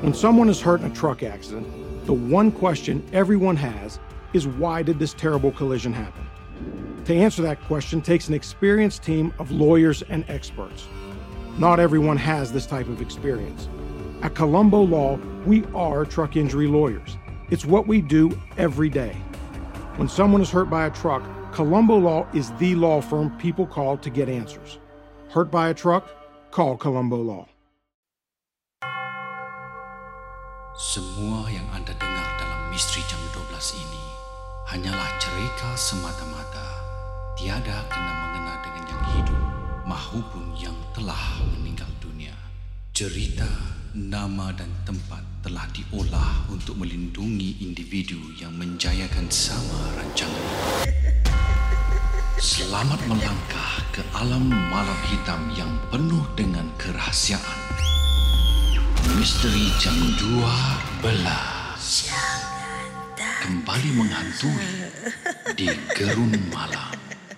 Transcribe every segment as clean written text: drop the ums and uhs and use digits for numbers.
When someone is hurt in a truck accident, the one question everyone has is, why did this terrible collision happen? To answer that question takes an experienced team of lawyers and experts. Not everyone has this type of experience. At Colombo Law, we are truck injury lawyers. It's what we do every day. When someone is hurt by a truck, Colombo Law is the law firm people call to get answers. Hurt by a truck? Call Colombo Law. Semua yang anda dengar dalam Misteri Jam 12 ini hanyalah cerita semata-mata. Tiada kena mengena dengan yang hidup maupun yang telah meninggal dunia. Cerita, nama dan tempat telah diolah untuk melindungi individu yang menjayakan sama rancangan ini. Selamat melangkah ke alam malam hitam yang penuh dengan kerahsiaan. Misteri Jam 12 kembali menghantui di Gerun Malam.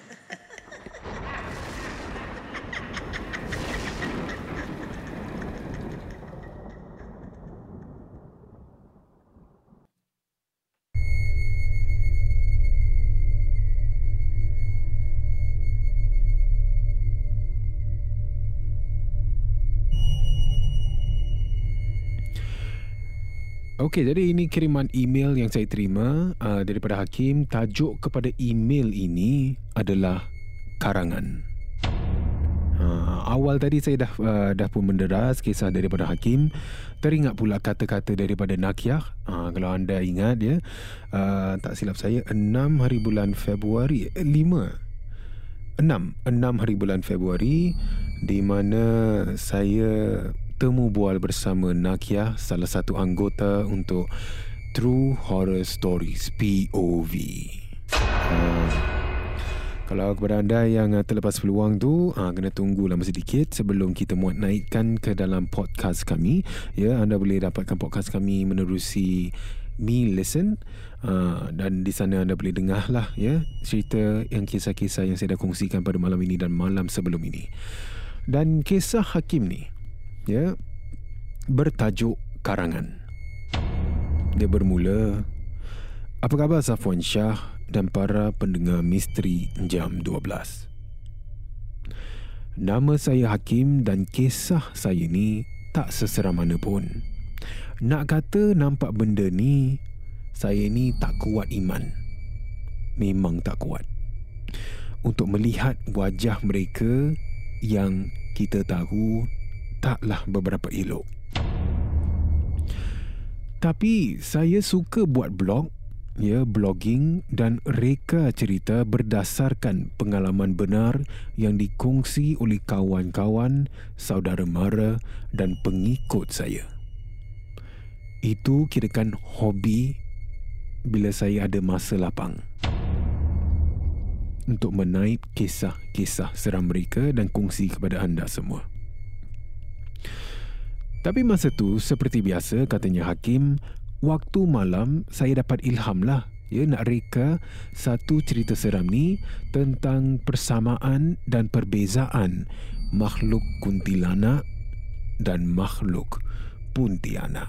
Okey, jadi ini kiriman email yang saya terima daripada Hakim. Tajuk kepada email ini adalah karangan. Awal tadi saya dah pun menderas kisah daripada Hakim. Teringat pula kata-kata daripada Nakiah. Kalau anda ingat ya, tak silap saya 6 hari bulan Februari 6 hari bulan Februari, di mana saya temu bual bersama Nakiah, salah satu anggota untuk True Horror Stories POV. Kalau kepada anda yang terlepas peluang tu, kena tunggu lama sedikit sebelum kita muat naikkan ke dalam podcast kami. Ya, anda boleh dapatkan podcast kami menerusi Me Listen, dan di sana anda boleh dengar lah ya cerita yang kisah-kisah yang saya dah kongsikan pada malam ini dan malam sebelum ini. Dan kisah Hakim ni ya bertajuk karangan. Dia bermula, apa khabar Safwan Shah dan para pendengar Misteri Jam 12? Nama saya Hakim dan kisah saya ni tak seseram mana pun. Nak kata nampak benda ni, saya ni tak kuat iman. Memang tak kuat untuk melihat wajah mereka yang kita tahu taklah beberapa elok. Tapi saya suka buat blog, ya, blogging dan reka cerita berdasarkan pengalaman benar yang dikongsi oleh kawan-kawan, saudara mara dan pengikut saya. Itu kirakan hobi bila saya ada masa lapang untuk menaip kisah-kisah seram mereka dan kongsi kepada anda semua. Tapi masa tu, seperti biasa katanya Hakim, waktu malam saya dapat ilham lah ya, nak reka satu cerita seram ni tentang persamaan dan perbezaan makhluk kuntilanak dan makhluk puntianak.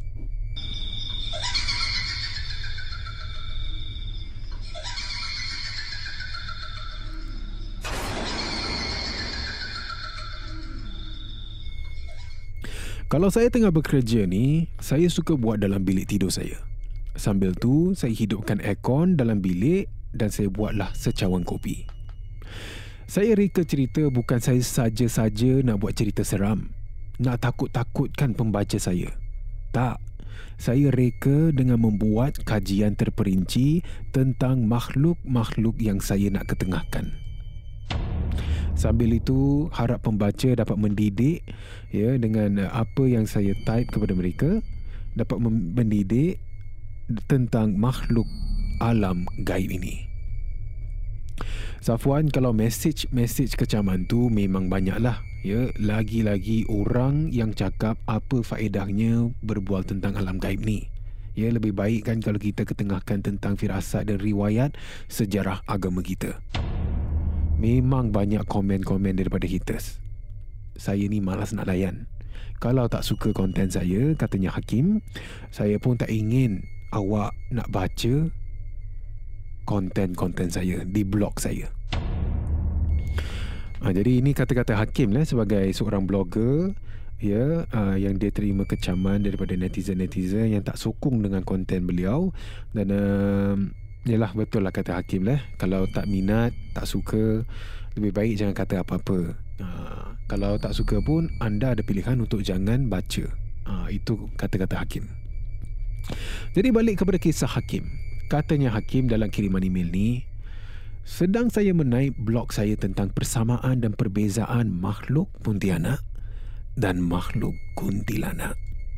Kalau saya tengah bekerja ni, saya suka buat dalam bilik tidur saya. Sambil tu, saya hidupkan aircon dalam bilik dan saya buatlah secawan kopi. Saya reka cerita bukan saya saja-saja nak buat cerita seram, nak takut-takutkan pembaca saya. Tak, saya reka dengan membuat kajian terperinci tentang makhluk-makhluk yang saya nak ketengahkan. Sambil itu, harap pembaca dapat mendidik ya, dengan apa yang saya type kepada mereka, dapat mendidik tentang makhluk alam gaib ini. Safwan, kalau mesej kecaman tu memang banyaklah ya, lagi-lagi orang yang cakap apa faedahnya berbual tentang alam gaib ni. Ya, lebih baik kan kalau kita ketengahkan tentang firasat dan riwayat sejarah agama kita. Memang banyak komen-komen daripada haters. Saya ni malas nak layan. Kalau tak suka konten saya, katanya Hakim, saya pun tak ingin awak nak baca konten-konten saya di blog saya. Jadi ini kata-kata Hakim lah sebagai seorang blogger, ya, yang dia terima kecaman daripada netizen-netizen yang tak sokong dengan konten beliau. Dan yalah, betul lah kata Hakim lah, kalau tak minat, tak suka, lebih baik jangan kata apa-apa. Kalau tak suka pun, anda ada pilihan untuk jangan baca. Itu kata-kata Hakim. Jadi balik kepada kisah Hakim. Katanya Hakim dalam kiriman email ni, sedang saya menaip blog saya tentang persamaan dan perbezaan makhluk Pontianak dan makhluk kuntilanak.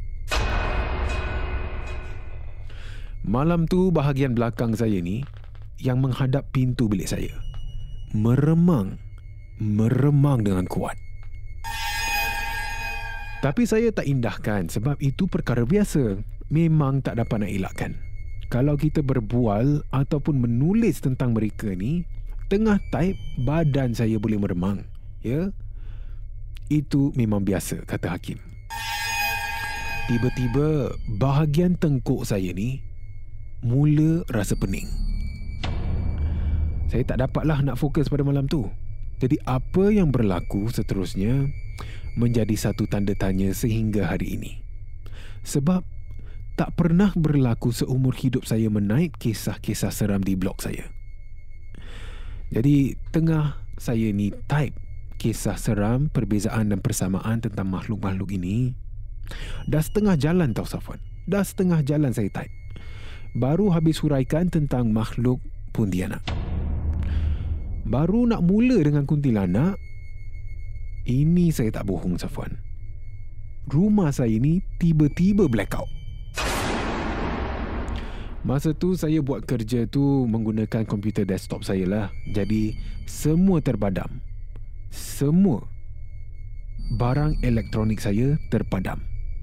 Malam tu bahagian belakang saya ni yang menghadap pintu bilik saya meremang dengan kuat. Tapi saya tak indahkan sebab itu perkara biasa, memang tak dapat nak elakkan. Kalau kita berbual ataupun menulis tentang mereka ni, tengah type badan saya boleh meremang, ya. Itu memang biasa, kata Hakim. Tiba-tiba bahagian tengkuk saya ni mula rasa pening. Saya tak dapatlah nak fokus pada malam tu. Jadi apa yang berlaku seterusnya menjadi satu tanda tanya sehingga hari ini. Sebab tak pernah berlaku seumur hidup saya menaip kisah-kisah seram di blog saya. Jadi tengah saya ni type kisah seram, perbezaan dan persamaan tentang makhluk-makhluk ini, dah setengah jalan tau Safwan. Dah setengah jalan saya type. Baru habis huraikan tentang makhluk Pontianak. Baru nak mula dengan kuntilanak, ini saya tak bohong Safwan. Rumah saya ni tiba-tiba blackout. Masa tu saya buat kerja tu menggunakan komputer desktop saya lah. Jadi semua terpadam. Semua barang elektronik saya terpadam.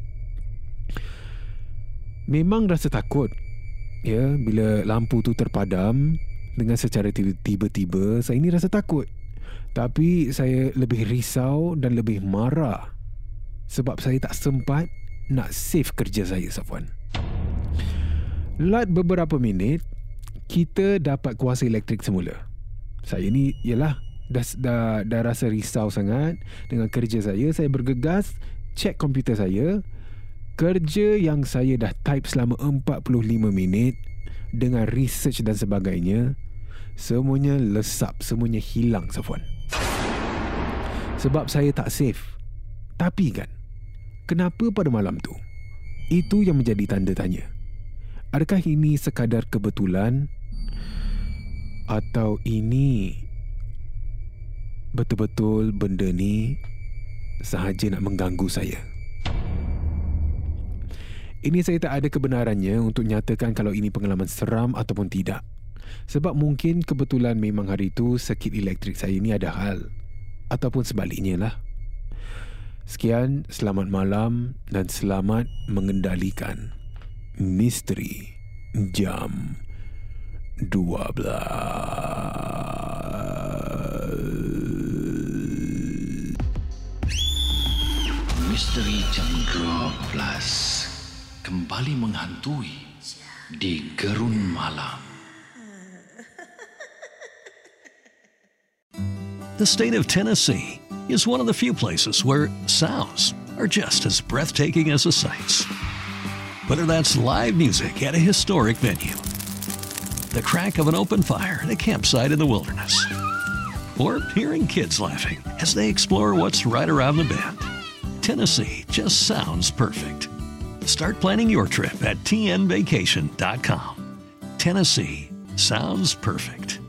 Memang rasa takut, ya, bila lampu tu terpadam dengan secara tiba-tiba. Saya ni rasa takut. Tapi saya lebih risau dan lebih marah sebab saya tak sempat nak save kerja saya, Safwan. Lat beberapa minit, kita dapat kuasa elektrik semula. Saya ni, yalah, dah rasa risau sangat dengan kerja saya. Saya bergegas cek komputer saya. Kerja yang saya dah type selama 45 minit dengan research dan sebagainya, semuanya lesap, semuanya hilang, Safwan. Sebab saya tak save. Tapi kan, kenapa pada malam tu? Itu yang menjadi tanda tanya. Adakah ini sekadar kebetulan atau ini betul-betul benda ni sahaja nak mengganggu saya? Ini saya tak ada kebenarannya untuk nyatakan kalau ini pengalaman seram ataupun tidak. Sebab mungkin kebetulan memang hari itu sekit elektrik saya ni ada hal, ataupun sebaliknya lah. Sekian, selamat malam dan selamat mengendalikan Misteri Jam 12. Misteri Jam 12 kembali menghantui di Gerun Malam. The state of Tennessee is one of the few places where sounds are just as breathtaking as the sights. Whether that's live music at a historic venue, the crack of an open fire at a campsite in the wilderness, or hearing kids laughing as they explore what's right around the bend, Tennessee just sounds perfect. Start planning your trip at tnvacation.com. Tennessee sounds perfect.